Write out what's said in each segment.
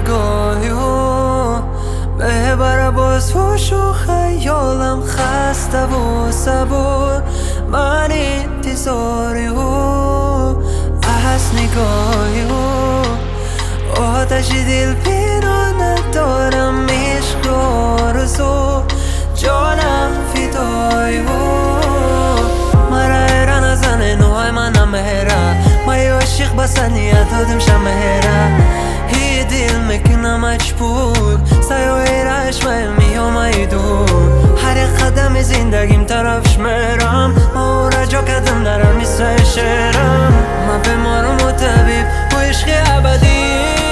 نگاهی و ببره باز هوش و خیالم خسته و صبور من انتظاری و از نگاهی و آتش دل پیرانه دارم عشق آرزو جانم فدای و مرا ایران از نوع منم مهره ما عاشق بسنیت دادم شمهره هی دل میکنم مجبور سایه رش میام دور هر قدم زندگیم طرفش میرم ما او را جا کدم درم مثل شعرم من بیمارم و طبیب و عشق ابدی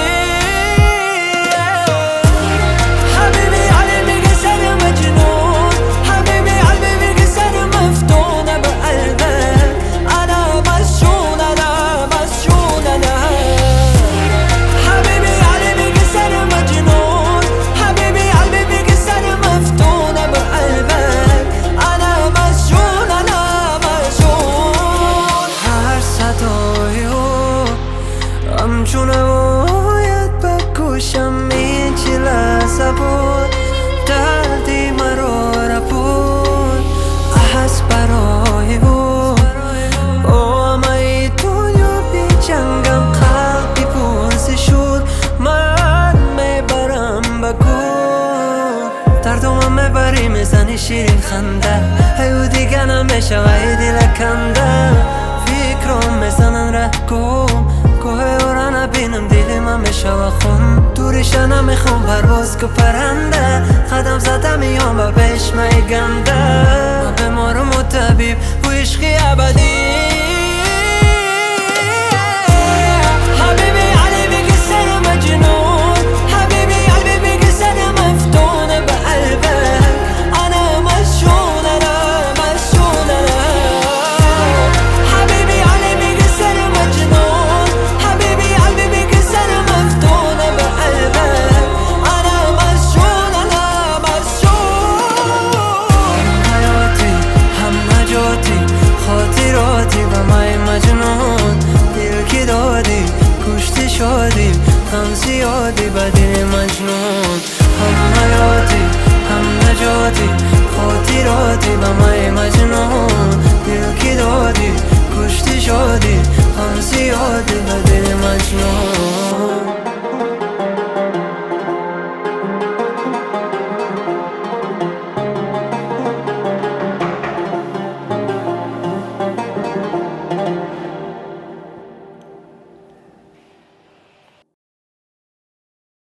همچونه باید بکشم این چی لحظه بود دردی مرا را بود از برای بود با همه دنیا بی جنگم قلبی پوزی شد من میبرم بگو دردم میبری میزنی شیرین خنده ایو دیگه نمیشه و ای دل کنده فکرم میزنن رکوم کوه را نبینم دل من میشوه خون دورش نمیخوام پرواز که پرنده قدم زدم میام و بهش میگنده من بیمارم و طبیب و عشقی ابدی شدیم هم زیادی بدی مجنون هم حیاتی هم نجاتی خاطراتی به مای مجنون دل کی دادی کشتی شدی هم زیادی بدی مجنون